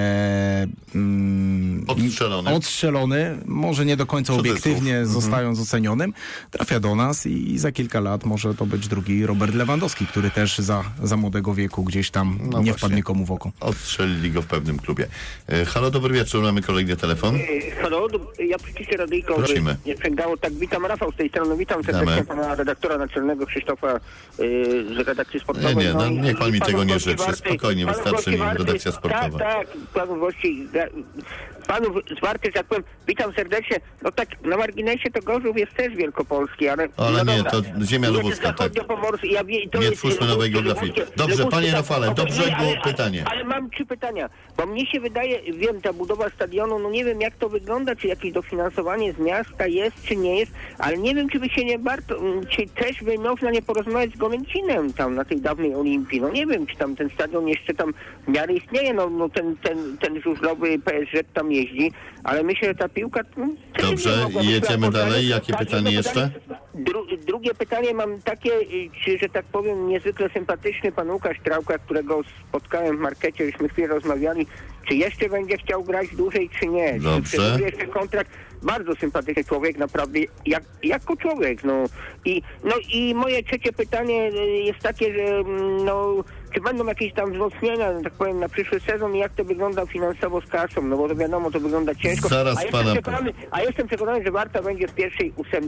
odstrzelony, może nie do końca obiektywnie zostając ocenionym, trafia do nas i za kilka lat może to być drugi Robert Lewandowski, który też za młodego wieku gdzieś tam nie wpadł nikomu w oko. Odstrzelili go w pewnym klubie. Halo, dobry wieczór, mamy kolejny telefon. Halo, ja przyciszę radyjko. Prosimy. Nie sprzęgało. Tak, witam, Rafał z tej strony. Witam serdecznie pana redaktora naczelnego Krzysztofa z redakcji sportowej. Nie, niech pan mi tego nie życzy. Spokojnie, wystarczy mi redakcja sportowa. Tak, panu Wości, panu z Warty, że tak powiem, witam serdecznie. No tak, na marginesie to Gorzów jest też wielkopolski, ale nie, to ziemia lubuska, tak. Nie twórzmy nowej geografii. Dobrze, panie Rafale, do brzegu pytanie. Ale mam 3 pytania, bo mnie się wydaje, wiem, ta budowa stadionu, no nie wiem jak to wygląda, czy jakieś dofinansowanie z miasta jest, czy nie jest, ale nie wiem, czy by się nie warto, czy też by można nie porozmawiać z Golęcinem tam na tej dawnej Olimpii. No nie wiem, czy tam ten stadion jeszcze tam w miarę istnieje, no ten żużlowy PSG tam jeździ, ale myślę, że ta piłka... Dobrze, i jedziemy dalej. Jakie pytanie jeszcze? Drugie pytanie mam takie, czy, że tak powiem, niezwykle sympatyczny pan Łukasz Trałka, którego spotkałem w markecie, żeśmy chwilę rozmawiali, czy jeszcze będzie chciał grać dłużej, czy nie? Dobrze. Czy przedłuży jeszcze kontrakt? Bardzo sympatyczny człowiek, naprawdę, jako człowiek, I moje trzecie pytanie jest takie, że czy będą jakieś tam wzmocnienia, tak powiem, na przyszły sezon i jak to wygląda finansowo z kasą, no bo to wiadomo, to wygląda ciężko. A jestem przekonany, że Warta będzie w pierwszej 8.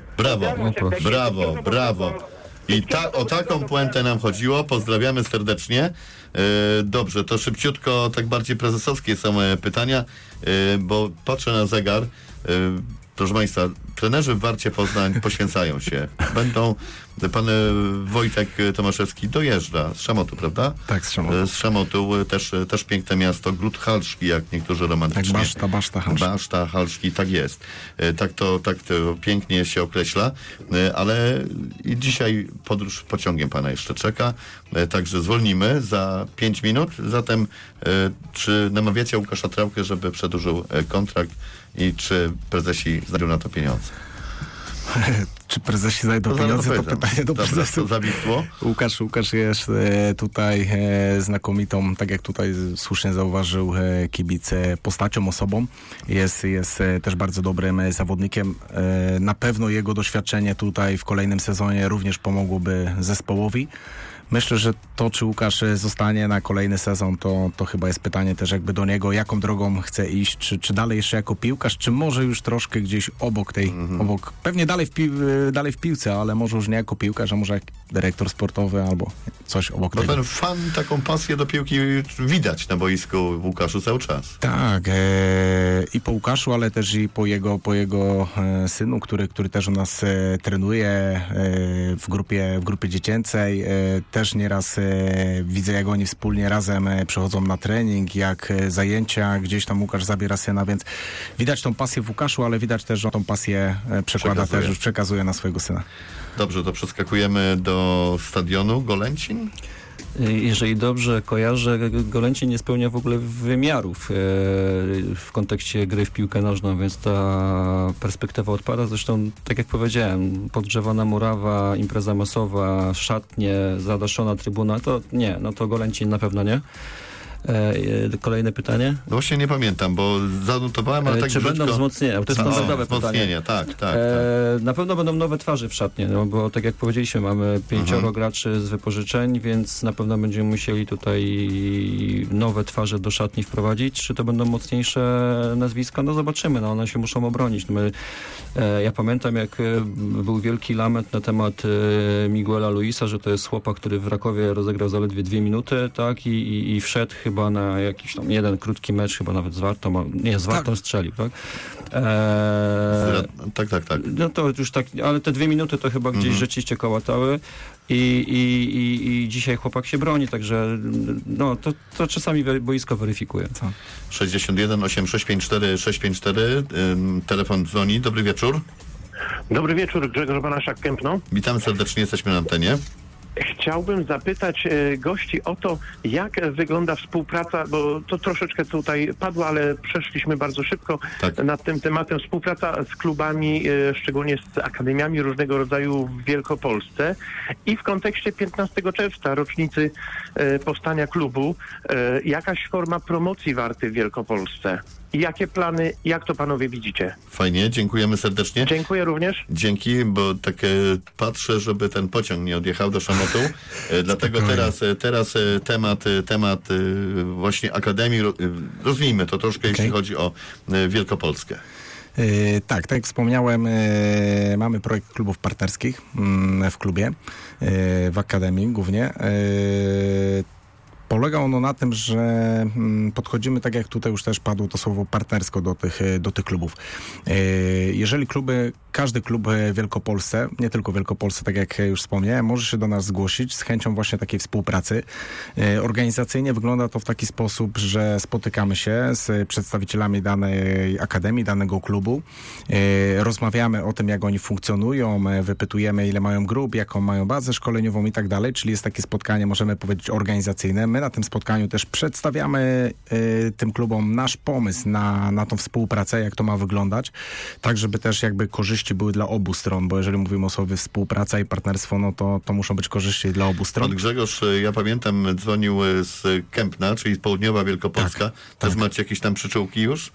Brawo. I o taką puentę nam chodziło. Pozdrawiamy serdecznie. Dobrze, to szybciutko, tak bardziej prezesowskie są pytania, bo patrzę na zegar. Proszę Państwa, trenerzy w Warcie Poznań poświęcają się. Pan Wojtek Tomaszewski dojeżdża z Szamotu, prawda? Tak, z Szamotu. Z Szamotu, też piękne miasto, Gród Halszki, jak niektórzy romantycznie. Tak, Baszta Halszki. Baszta Halszki, tak jest. Tak to pięknie się określa, ale i dzisiaj podróż pociągiem Pana jeszcze czeka, także zwolnimy za 5 minut. Zatem czy namawiacie Łukasza Trałkę, żeby przedłużył kontrakt i czy prezesi znajdą na to pieniądze? Czy prezesi znajdą pieniądze? To pytanie do prezesów. Łukasz jest tutaj znakomitą, tak jak tutaj słusznie zauważył kibic, postacią, osobą. Jest też bardzo dobrym zawodnikiem. Na pewno jego doświadczenie tutaj w kolejnym sezonie również pomogłoby zespołowi. Myślę, że to, czy Łukasz zostanie na kolejny sezon, to chyba jest pytanie też jakby do niego, jaką drogą chce iść, czy dalej jeszcze jako piłkarz, czy może już troszkę gdzieś obok pewnie dalej w piłce, ale może już nie jako piłkarz, a może jak dyrektor sportowy albo coś obok tego. Ten fan, taką pasję do piłki widać na boisku w Łukaszu cały czas. Tak, i po Łukaszu, ale też i po jego synu, który też u nas trenuje w grupie dziecięcej. Też nieraz widzę, jak oni wspólnie razem przychodzą na trening, jak zajęcia, gdzieś tam Łukasz zabiera syna, więc widać tą pasję w Łukaszu, ale widać też, że tą pasję przekazuje na swojego syna. Dobrze, to przeskakujemy do stadionu Golęcin. Jeżeli dobrze kojarzę, Golęcin nie spełnia w ogóle wymiarów w kontekście gry w piłkę nożną, więc ta perspektywa odpada. Zresztą, tak jak powiedziałem, podgrzewana murawa, impreza masowa, szatnie, zadaszona trybuna, to nie, to Golęcin na pewno nie. Kolejne pytanie? No właśnie nie pamiętam, bo zanotowałem, ale tak czy brzydko... będą wzmocnienia? To jest standardowe pytanie. Tak. Na pewno będą nowe twarze w szatnie, no bo tak jak powiedzieliśmy, mamy 5 graczy z wypożyczeń, więc na pewno będziemy musieli tutaj nowe twarze do szatni wprowadzić. Czy to będą mocniejsze nazwiska? No zobaczymy, no one się muszą obronić. Ja pamiętam, jak był wielki lament na temat Miguela Luisa, że to jest chłopak, który w Rakowie rozegrał zaledwie 2 minuty, tak? I wszedł chyba na jakiś tam jeden krótki mecz, chyba nawet z Wartą, z Wartą strzelił, tak? Tak. No to już tak, ale te 2 minuty to chyba gdzieś rzeczywiście kołatały i dzisiaj chłopak się broni, także no to czasami boisko weryfikuje. 61 8654 654, telefon dzwoni. Dobry wieczór. Dobry wieczór, Grzegorz Banaszak-Kępno. Witamy serdecznie, jesteśmy na antenie. Chciałbym zapytać gości o to, jak wygląda współpraca, bo to troszeczkę tutaj padło, ale przeszliśmy bardzo szybko nad tym tematem. Współpraca z klubami, szczególnie z akademiami różnego rodzaju w Wielkopolsce i w kontekście 15 czerwca, rocznicy powstania klubu, jakaś forma promocji Warty w Wielkopolsce. I jakie plany, jak to panowie widzicie? Fajnie, dziękujemy serdecznie. Dziękuję również. Dzięki, bo tak patrzę, żeby ten pociąg nie odjechał do Szamotu. Dlatego teraz temat właśnie Akademii, rozwijmy to troszkę, jeśli chodzi o Wielkopolskę. Tak jak wspomniałem, mamy projekt klubów partnerskich w klubie, w Akademii głównie. Polega ono na tym, że podchodzimy, tak jak tutaj już też padło to słowo, partnersko do tych klubów. Jeżeli każdy klub w Wielkopolsce, nie tylko w Wielkopolsce, tak jak już wspomniałem, może się do nas zgłosić z chęcią właśnie takiej współpracy. Organizacyjnie wygląda to w taki sposób, że spotykamy się z przedstawicielami danej akademii, danego klubu. Rozmawiamy o tym, jak oni funkcjonują, wypytujemy, ile mają grup, jaką mają bazę szkoleniową i tak dalej, czyli jest takie spotkanie, możemy powiedzieć, organizacyjne. My na tym spotkaniu też przedstawiamy tym klubom nasz pomysł na tą współpracę, jak to ma wyglądać, tak żeby też jakby korzyści były dla obu stron, bo jeżeli mówimy o sobie współpraca i partnerstwo, no to muszą być korzyści dla obu stron. Pan Grzegorz, ja pamiętam, dzwonił z Kępna, czyli południowa Wielkopolska. Też macie jakieś tam przyczółki już?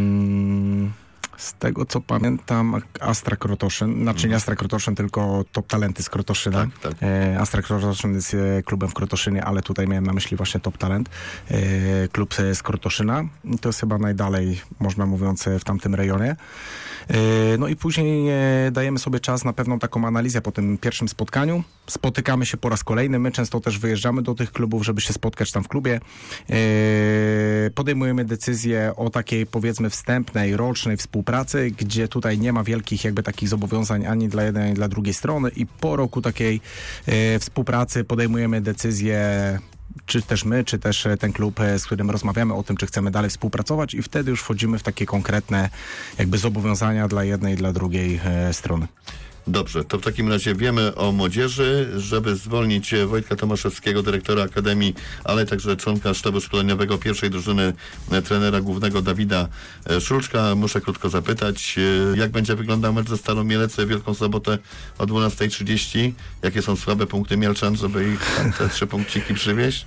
Z tego, co pamiętam, Astra Krotoszyn, znaczy nie Astra Krotoszyn, tylko Top Talenty z Krotoszyna. Tak. Astra Krotoszyn jest klubem w Krotoszynie, ale tutaj miałem na myśli właśnie Top Talent. Klub z Krotoszyna. To jest chyba najdalej, można mówiąc, w tamtym rejonie. No i później dajemy sobie czas na pewną taką analizę po tym pierwszym spotkaniu. Spotykamy się po raz kolejny. My często też wyjeżdżamy do tych klubów, żeby się spotkać tam w klubie. Podejmujemy decyzję o takiej, powiedzmy, wstępnej, rocznej współpracy, gdzie tutaj nie ma wielkich jakby takich zobowiązań ani dla jednej, ani dla drugiej strony i po roku takiej współpracy podejmujemy decyzję, czy też my, czy też ten klub, z którym rozmawiamy o tym, czy chcemy dalej współpracować i wtedy już wchodzimy w takie konkretne jakby zobowiązania dla jednej i dla drugiej strony. Dobrze, to w takim razie wiemy o młodzieży. Żeby zwolnić Wojtka Tomaszewskiego, dyrektora Akademii, ale także członka sztabu szkoleniowego pierwszej drużyny, trenera głównego Dawida Szulczka, muszę krótko zapytać, jak będzie wyglądał mecz ze Stalą Mielec w Wielką Sobotę o 12:30? Jakie są słabe punkty Mielczan, żeby ich tam te 3 punkciki przywieźć?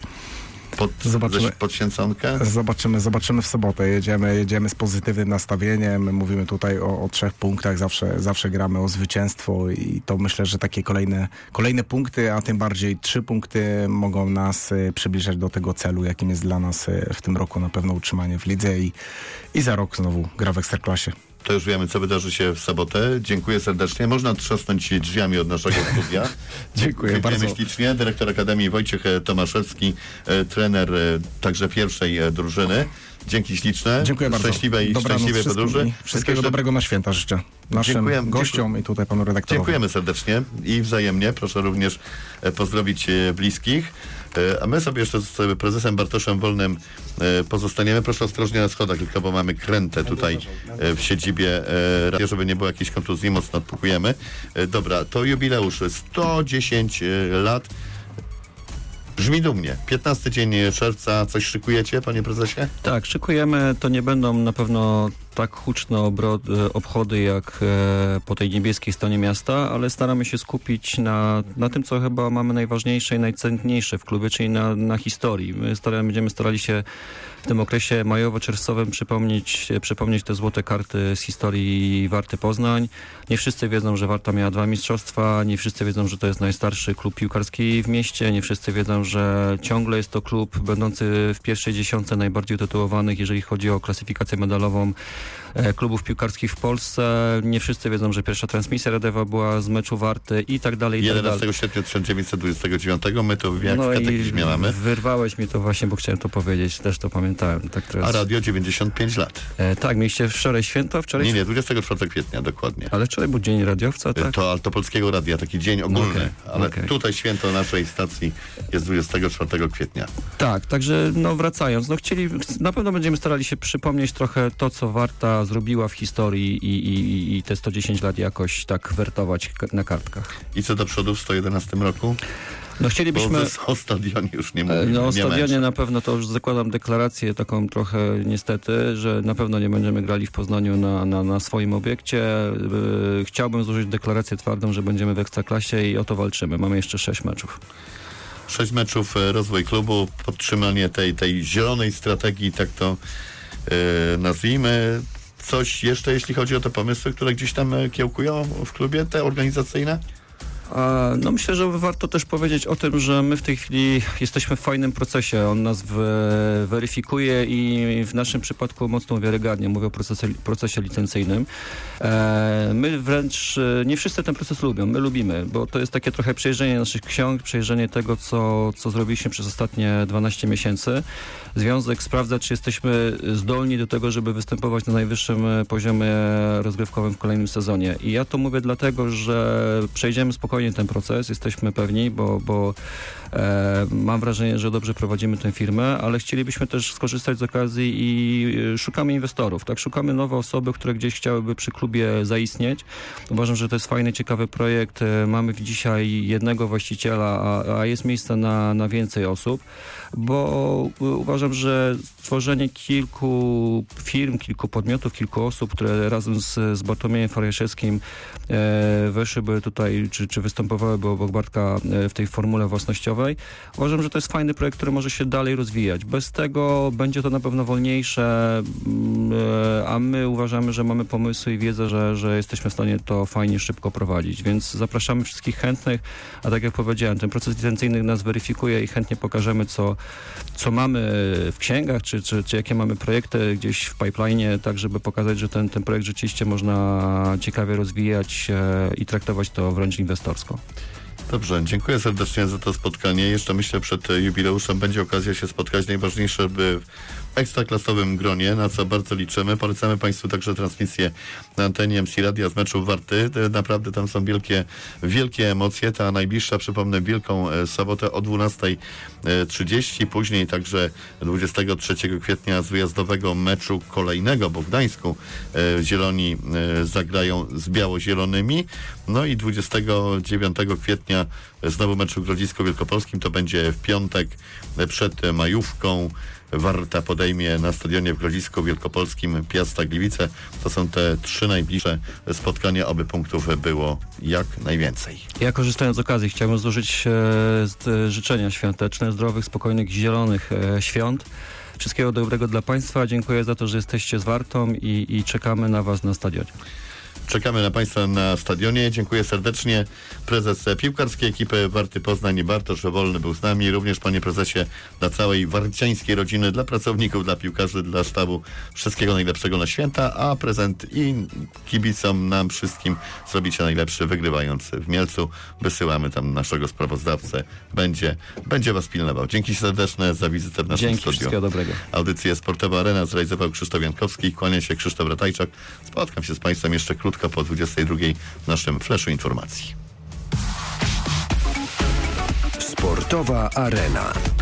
Pod święconkę? Zobaczymy w sobotę. Jedziemy z pozytywnym nastawieniem. Mówimy tutaj o 3 punktach. Zawsze gramy o zwycięstwo i to myślę, że takie kolejne punkty, a tym bardziej 3 punkty mogą nas przybliżać do tego celu, jakim jest dla nas w tym roku na pewno utrzymanie w lidze i za rok znowu gra w Ekstraklasie. To już wiemy, co wydarzy się w sobotę. Dziękuję serdecznie. Można trzasnąć drzwiami od naszego studia. Dziękuję bardzo. Ślicznie. Dyrektor Akademii Wojciech Tomaszewski, trener także pierwszej drużyny. Dzięki śliczne. Dziękuję bardzo. Szczęśliwej podróży. Wszystkiego dobrego na święta życzę. Naszym gościom i tutaj panu redaktorowi. Dziękujemy serdecznie i wzajemnie. Proszę również pozdrowić bliskich. A my sobie jeszcze z prezesem Bartoszem Wolnym pozostaniemy. Proszę ostrożnie na schodach, tylko bo mamy krętę tutaj w siedzibie, żeby nie było jakiejś kontuzji, mocno odpukujemy. Dobra, to jubileusz 110 lat. Brzmi dumnie. 15 dzień czerwca. Coś szykujecie, panie prezesie? Tak, szykujemy. To nie będą na pewno tak huczne obchody jak po tej niebieskiej stronie miasta, ale staramy się skupić na tym, co chyba mamy najważniejsze i najcenniejsze w klubie, czyli na historii. My będziemy starali się w tym okresie majowo-czerwcowym przypomnieć te złote karty z historii Warty Poznań. Nie wszyscy wiedzą, że Warta miała 2 mistrzostwa, nie wszyscy wiedzą, że to jest najstarszy klub piłkarski w mieście, nie wszyscy wiedzą, że ciągle jest to klub będący w pierwszej dziesiątce najbardziej utytułowanych, jeżeli chodzi o klasyfikację medalową klubów piłkarskich w Polsce. Nie wszyscy wiedzą, że pierwsza transmisja radiowa była z meczu Warty i tak dalej. 11 sierpnia 1929, my to jak w kateklizmie mamy. Wyrwałeś mi to właśnie, bo chciałem to powiedzieć, też to pamiętałem. Tak teraz. A radio 95 lat. Tak, mieliście wczoraj święto? Nie, 24 kwietnia dokładnie. Ale wczoraj był Dzień Radiowca, tak? To Polskiego Radia, taki dzień ogólny, ale tutaj święto naszej stacji jest 24 kwietnia. Tak, także wracając, na pewno będziemy starali się przypomnieć trochę to, co Warta zrobiła w historii i te 110 lat jakoś tak wertować na kartkach. I co do przodu w 111 roku? Chcielibyśmy... Bo o stadionie już nie mówię. O stadionie na pewno to już zakładam deklarację taką trochę niestety, że na pewno nie będziemy grali w Poznaniu na swoim obiekcie. Chciałbym złożyć deklarację twardą, że będziemy w Ekstraklasie i o to walczymy. Mamy jeszcze 6 meczów. 6 meczów, rozwój klubu, podtrzymanie tej zielonej strategii, tak to nazwijmy. Coś jeszcze, jeśli chodzi o te pomysły, które gdzieś tam kiełkują w klubie, te organizacyjne? Myślę, że warto też powiedzieć o tym, że my w tej chwili jesteśmy w fajnym procesie. On nas weryfikuje i w naszym przypadku mocno uwiarygadnia. Mówię o procesie licencyjnym. My wręcz, nie wszyscy ten proces lubią. My lubimy, bo to jest takie trochę przejrzenie naszych ksiąg, przejrzenie tego, co zrobiliśmy przez ostatnie 12 miesięcy. Związek sprawdza, czy jesteśmy zdolni do tego, żeby występować na najwyższym poziomie rozgrywkowym w kolejnym sezonie. I ja to mówię dlatego, że przejdziemy spokojnie ten proces, jesteśmy pewni, bo mam wrażenie, że dobrze prowadzimy tę firmę, ale chcielibyśmy też skorzystać z okazji i szukamy inwestorów. Tak, szukamy nowe osoby, które gdzieś chciałyby przy klubie zaistnieć. Uważam, że to jest fajny, ciekawy projekt. Mamy dzisiaj jednego właściciela, a jest miejsce na więcej osób, bo uważam, że stworzenie kilku firm, kilku podmiotów, kilku osób, które razem z Bartłomiejem Farjaszewskim weszłyby tutaj, czy występowałyby obok Bartka w tej formule własnościowej. Uważam, że to jest fajny projekt, który może się dalej rozwijać. Bez tego będzie to na pewno wolniejsze, a my uważamy, że mamy pomysły i wiedzę, że jesteśmy w stanie to fajnie, szybko prowadzić. Więc zapraszamy wszystkich chętnych, a tak jak powiedziałem, ten proces licencyjny nas weryfikuje i chętnie pokażemy, co mamy w księgach, czy jakie mamy projekty gdzieś w pipeline'ie, tak żeby pokazać, że ten projekt rzeczywiście można ciekawie rozwijać i traktować to wręcz inwestorsko. Dobrze, dziękuję serdecznie za to spotkanie. Jeszcze myślę, przed jubileuszem będzie okazja się spotkać. Najważniejsze, by w ekstraklasowym gronie, na co bardzo liczymy. Polecamy Państwu także transmisję na antenie MC Radia z meczu Warty. Naprawdę tam są wielkie emocje. Ta najbliższa, przypomnę, Wielką Sobotę o 12:30. Później także 23 kwietnia z wyjazdowego meczu kolejnego, bo w Gdańsku Zieloni zagrają z biało-zielonymi. No i 29 kwietnia znowu mecz w Grodzisku Wielkopolskim. To będzie w piątek przed majówką. Warta podejmie na stadionie w Grodzisku Wielkopolskim Piasta Gliwice. To są te 3 najbliższe spotkania, aby punktów było jak najwięcej. Ja, korzystając z okazji, chciałbym złożyć życzenia świąteczne, zdrowych, spokojnych, zielonych świąt. Wszystkiego dobrego dla Państwa. Dziękuję za to, że jesteście z Wartą i czekamy na Was na stadionie. Czekamy na Państwa na stadionie. Dziękuję serdecznie. Prezes piłkarskiej ekipy Warty Poznań, Bartosz Wolny, był z nami. Również, panie prezesie, dla całej warciańskiej rodziny, dla pracowników, dla piłkarzy, dla sztabu wszystkiego najlepszego na święta, a prezent i kibicom, nam wszystkim zrobicie najlepszy, wygrywając w Mielcu. Wysyłamy tam naszego sprawozdawcę. Będzie Was pilnował. Dzięki serdeczne za wizytę w naszym studiu. Wszystkiego dobrego. Audycję Sportowa Arena zrealizował Krzysztof Jankowski. Kłania się Krzysztof Ratajczak. Spotkam się z Państwem jeszcze krótko po 22:00 w naszym flashu informacji. Sportowa Arena.